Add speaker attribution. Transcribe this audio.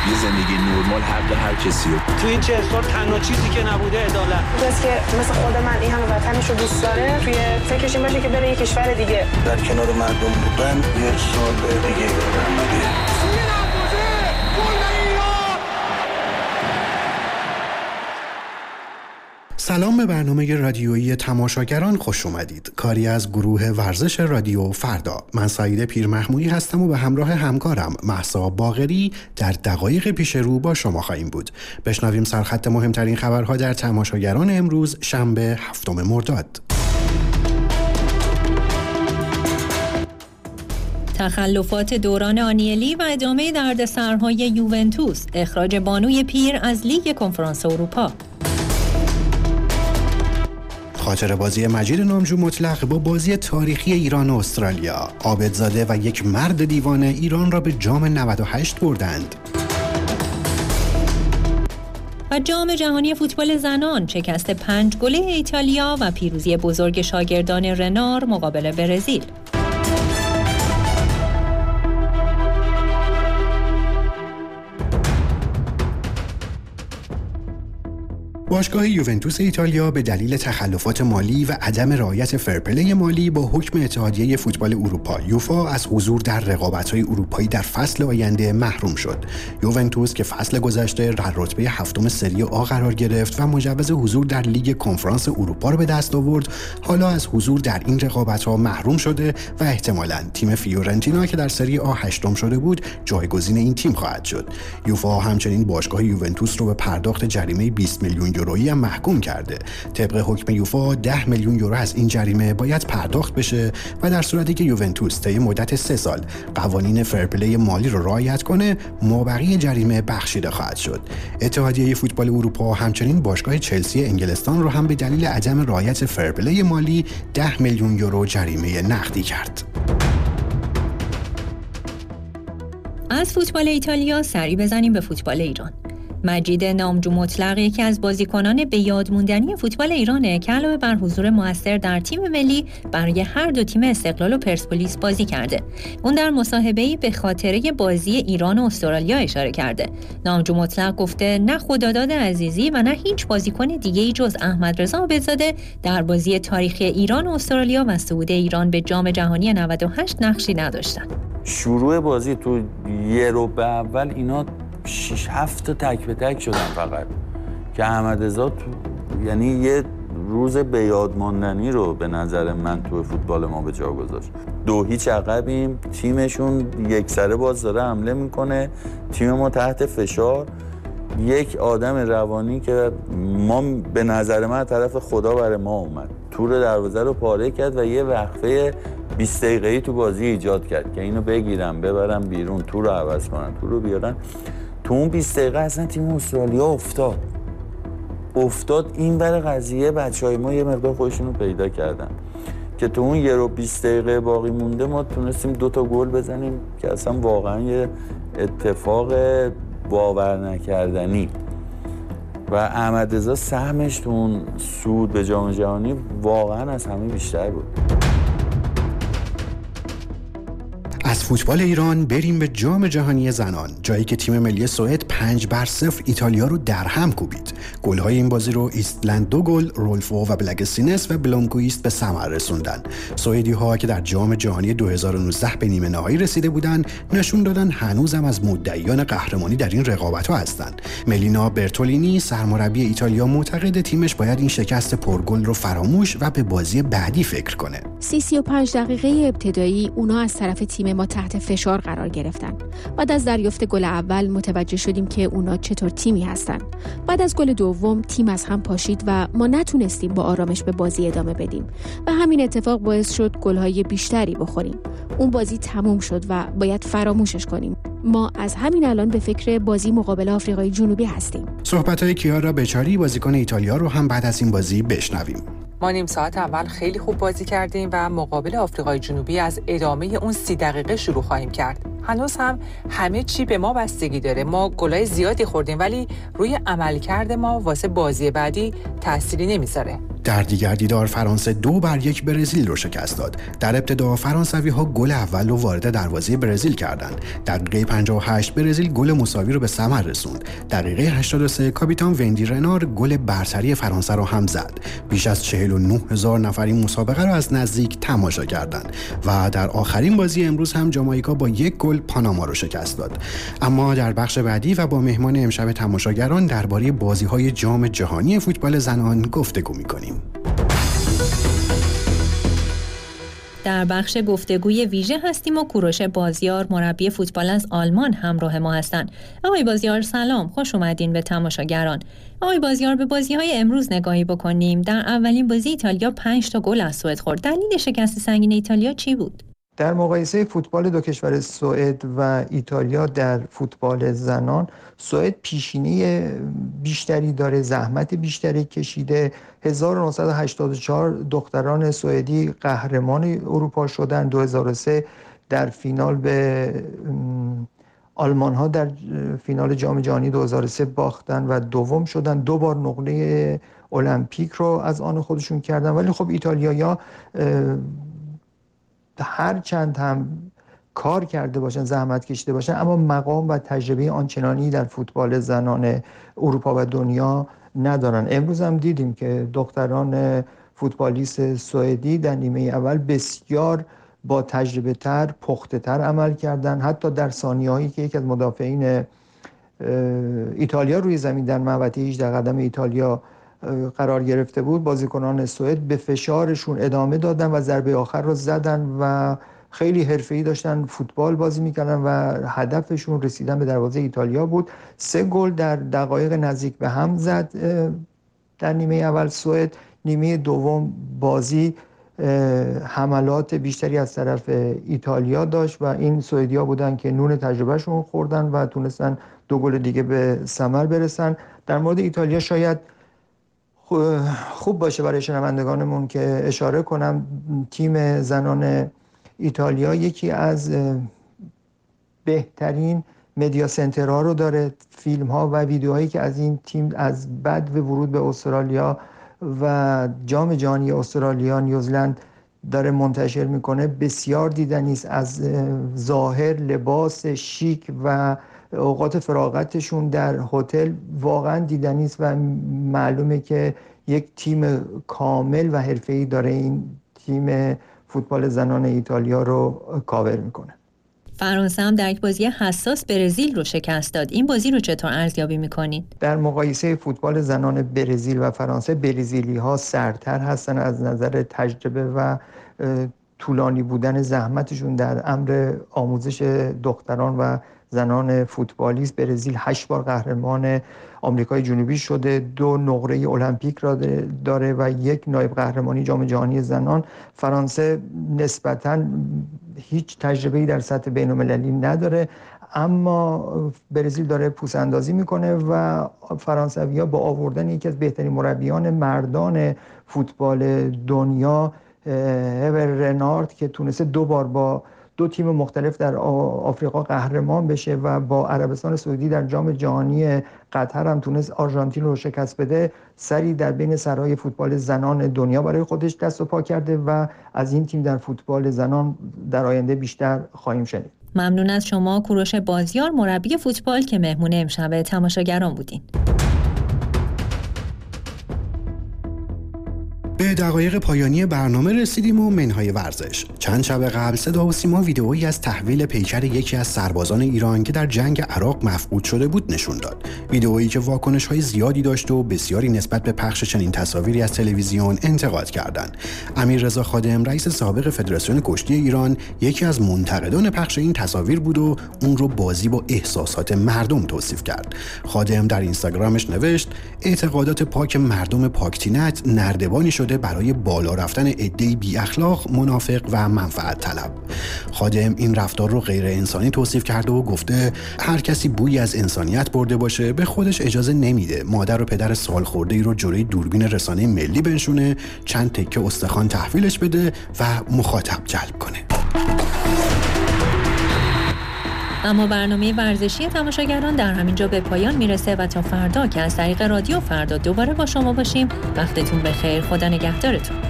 Speaker 1: یه زندگی نرمال حق هر کسیه.
Speaker 2: تو این 40 سال تنها چیزی که نبوده عدالت.
Speaker 3: کسی که مثل خود من این همه وطنشو دوست داره توی فکرش این باشه که بره یه کشور دیگه
Speaker 4: در کنار مردم بودن یه سال دیگه بودن.
Speaker 5: سلام به برنامه رادیویی تماشاگران خوش اومدید. کاری از گروه ورزش رادیو فردا. من سعید پیرمحمودی هستم و به همراه همکارم مهسا باقری در دقایق پیش رو با شما خواهیم بود. بشنویم سرخط مهمترین خبرها در تماشاگران امروز شنبه 7 مرداد.
Speaker 6: تخلفات دوران آنیلی و ادامه دردسرهای یوونتوس، اخراج بانوی پیر از لیگ کنفرانس اروپا.
Speaker 5: خاطر بازی مجید نامجو مطلق با بازی تاریخی ایران و استرالیا. عابدزاده و یک مرد دیوانه ایران را به جام 98 بردند.
Speaker 6: و جام جهانی فوتبال زنان، شکست 5 گله ایتالیا و پیروزی بزرگ شاگردان رنار مقابل برزیل.
Speaker 5: باشگاه یوونتوس ایتالیا به دلیل تخلفات مالی و عدم رعایت فرپلی مالی با حکم اتحادیه فوتبال اروپا یوفا از حضور در رقابت‌های اروپایی در فصل آینده محروم شد. یوونتوس که فصل گذشته در رتبه 7 سری آ قرار گرفت و مجوز حضور در لیگ کنفرانس اروپا را به دست آورد، حالا از حضور در این رقابت‌ها محروم شده و احتمالاً تیم فیورنتینا که در سری آ 8م شده بود جایگزین این تیم خواهد شد. یوفا همچنین باشگاه یوونتوس رو به پرداخت جریمه 20 میلیون یورویی هم محکوم کرده. طبق حکم یوفا 10 میلیون یورو از این جریمه باید پرداخت بشه و در صورتی که یوونتوس طی مدت 3 سال قوانین فرپلی مالی رو رعایت کنه، مابقی جریمه بخشیده خواهد شد. اتحادیه فوتبال اروپا همچنین باشگاه چلسی انگلستان رو هم به دلیل عدم رعایت فرپلی مالی 10 میلیون یورو جریمه نقدی کرد.
Speaker 6: از فوتبال ایتالیا سری بزنیم به فوتبال ایران. مجید نامجو مطلق یکی از بازیکنان به یاد موندنی فوتبال ایرانه که علاوه بر حضور موثر در تیم ملی برای هر دو تیم استقلال و پرسپولیس بازی کرده. اون در مصاحبه‌ای به خاطره بازی ایران و استرالیا اشاره کرده. نامجو مطلق گفته نه خداداد عزیزی و نه هیچ بازیکن دیگه‌ای جز احمد رضا عابدزاده در بازی تاریخی ایران و استرالیا و صعود ایران به جام جهانی 98 نقشی نداشتن.
Speaker 7: شروع بازی تو یه ربع اول اینا 6-7 تا تک به تک شدن فقط که احمد رضا یعنی یه روز به یاد ماندنی رو به نظر من تو فوتبال ما به جا گذاشت. 2-0 عقبیم، تیمشون یک سره باز داره حمله میکنه، تیم ما تحت فشار، یک آدم روانی که ما به نظر من طرف خدا برای ما اومد، تور دروازه رو پاره کرد و یه وقفه 20 دقیقه‌ای تو بازی ایجاد کرد که اینو بگیرن ببرن بیرون، تور رو عوض کنن، تور رو بیارن. تو اون 20 دقیقه اصلا تیم استرالیا افتاد این بر قضیه. بچهای ما یه مقدار خودشون رو پیدا کردن که تو اون 1 و 20 دقیقه باقی مونده ما تونستیم 2 تا گل بزنیم که اصلا واقعا یه اتفاق باور نکردنی و احمد رضا سهمش تو اون صعود به جام جهانی واقعا از همه بیشتر بود.
Speaker 5: از فوتبال ایران بریم به جام جهانی زنان، جایی که تیم ملی سوئد 5-0 ایتالیا رو در هم کوبید. گل‌های این بازی رو ایستلند 2 گل، رولفو و بلگستینس و بلومکویست به ثمر رسوندن. سوئدی‌ها که در جام جهانی 2019 به نیمه نهایی رسیده بودند، نشون دادن هنوزم از مدعیان قهرمانی در این رقابت‌ها هستند. ملینا برتولینی سرمربی ایتالیا معتقد تیمش باید این شکست پرگل رو فراموش و به بازی بعدی فکر کنه.
Speaker 8: 35 دقیقه ابتدایی اونا از طرف تیم ما تحت فشار قرار گرفتن. بعد از دریافت گل اول متوجه شدیم که اونا چطور تیمی هستن. بعد از گل دوم تیم از هم پاشید و ما نتونستیم با آرامش به بازی ادامه بدیم و همین اتفاق باعث شد گل‌های بیشتری بخوریم. اون بازی تموم شد و باید فراموشش کنیم. ما از همین الان به فکر بازی مقابل آفریقای جنوبی هستیم.
Speaker 5: صحبت‌های کیارا بچاری بازیکن ایتالیا رو هم بعد از این بازی بشنویم.
Speaker 9: ما نیم ساعت اول خیلی خوب بازی کردیم و مقابل آفریقای جنوبی از ادامه اون 30 دقیقه شروع خواهیم کرد. هنوز هم همه چی به ما بستگی داره. ما گلای زیادی خوردیم ولی روی عملکرد ما واسه بازی بعدی تأثیری نمیذاره.
Speaker 5: در دیگر دیدار فرانسه 2-1 برزیل رو شکست داد. در ابتدا فرانسوی‌ها گل اول رو وارد دروازه برزیل کردند. دقیقه 58 برزیل گل مساوی رو به ثمر رسوند. دقیقه 83 کاپیتان وندی رنار گل برتری فرانسه رو هم زد. بیش از 49,000 نفر این مسابقه رو از نزدیک تماشا کردند و در آخرین بازی امروز هم جامائیکا با 1 گل پاناما رو شکست داد. اما در بخش بعدی و با مهمان امشب تماشاگران درباره بازی‌های جام جهانی فوتبال زنان گفتگو می‌کنیم.
Speaker 6: در بخش گفتگوی ویژه هستیم و کوروش بازیار مربی فوتبال از آلمان همراه ما هستند. آقای بازیار سلام، خوش اومدین به تماشاگران. آقای بازیار، به بازی‌های امروز نگاهی بکنیم. در اولین بازی ایتالیا 5 تا گل از سوئد خورد. دلیل شکست سنگین ایتالیا چی بود؟
Speaker 10: در مقایسه فوتبال دو کشور سوئد و ایتالیا در فوتبال زنان، سوئد پیشینه بیشتری داره، زحمت بیشتری کشیده. 1984 دختران سوئدی قهرمان اروپا شدن. 2003 در فینال به آلمان ها در فینال جام جهانی 2003 باختن و دوم شدن. 2 بار نقره المپیک رو از آن خودشون کردن. ولی خب ایتالیایی‌ها هر چند هم کار کرده باشن، زحمت کشیده باشن، اما مقام و تجربه آنچنانی در فوتبال زنان اروپا و دنیا ندارن. امروز هم دیدیم که دختران فوتبالیست سوئدی در نیمه اول بسیار با تجربه تر، پخته تر عمل کردن. حتی در ثانیه‌هایی که یکی از مدافعین ایتالیا روی زمین در محوطه 18 قدم ایتالیا قرار گرفته بود، بازیکنان سوئد به فشارشون ادامه دادن و ضربه آخر رو زدن و خیلی حرفه‌ای داشتن فوتبال بازی می‌کردن و هدفشون رسیدن به دروازه ایتالیا بود. 3 گل در دقایق نزدیک به هم زد در نیمه اول سوئد. نیمه دوم بازی حملات بیشتری از طرف ایتالیا داشت و این سوئدی‌ها بودن که نون تجربهشون خوردن و تونستن 2 گل دیگه به ثمر برسن. در مورد ایتالیا شاید خوب باشه برای شنوندگانمون که اشاره کنم تیم زنان ایتالیا یکی از بهترین مدیا سنترها رو داره. فیلم ها و ویدیوهایی که از این تیم از بعد ورود به استرالیا و جام جهانی استرالیا نیوزلند داره منتشر میکنه بسیار دیدنی است. از ظاهر، لباس شیک و اوقات فراغتشون در هتل واقعا دیدنی است و معلومه که یک تیم کامل و حرفه‌ای داره این تیم فوتبال زنان ایتالیا رو کاور میکنه.
Speaker 6: فرانسه هم در یک بازی حساس برزیل رو شکست داد. این بازی رو چطور ارزیابی میکنید؟
Speaker 10: در مقایسه فوتبال زنان برزیل و فرانسه، برزیلی‌ها سرتر هستن از نظر تجربه و طولانی بودن زحمتشون در امر آموزش دختران و زنان فوتبالیست. برزیل 8 بار قهرمان آمریکای جنوبی شده، 2 نقره المپیک را داره و 1 نایب قهرمانی جام جهانی زنان. فرانسه نسبتاً هیچ تجربه‌ای در سطح بین‌المللی نداره، اما برزیل داره پوس‌اندازی میکنه و فرانسوی‌ها با آوردن یکی از بهترین مربیان مردان فوتبال دنیا، هور رنارد، که تونسته 2 بار با 2 تیم مختلف در آفریقا قهرمان بشه و با عربستان سعودی در جام جهانی قطر هم تونست آرژانتین رو شکست بده، سری در بین سرهای فوتبال زنان دنیا برای خودش دست و پا کرده و از این تیم در فوتبال زنان در آینده بیشتر خواهیم شنید.
Speaker 6: ممنون از شما کوروش بازیار، مربی فوتبال، که مهمون امشب تماشاگران بودین.
Speaker 5: به دقایق پایانی برنامه رسیدیم و منهای ورزش. چند شب قبل صدا و سیما ویدئویی از تحویل پیکر یکی از سربازان ایران که در جنگ عراق مفقود شده بود نشون داد. ویدئویی که واکنش‌های زیادی داشت و بسیاری نسبت به پخش چنین تصاویری از تلویزیون انتقاد کردند. امیررضا خادم، رئیس سابق فدراسیون کشتی ایران، یکی از منتقدان پخش این تصاویر بود و اون رو بازی با احساسات مردم توصیف کرد. خادم در اینستاگرامش نوشت: اعتقادات پاک مردم پاکتینت نردبانی شده برای بالا رفتن عده‌ای بی اخلاق، منافق و منفعت طلب. خادم این رفتار رو غیر انسانی توصیف کرده و گفته هر کسی بویی از انسانیت برده باشه به خودش اجازه نمیده مادر و پدر سالخورده‌ای رو جلوی دوربین رسانه ملی بنشونه، چند تکه استخوان تحویلش بده و مخاطب جلب کنه.
Speaker 6: اما برنامه ورزشی تماشاگران در همینجا به پایان میرسه و تا فردا که از طریق رادیو فردا دوباره با شما باشیم، وقتتون بخیر، خدا نگهدارتون.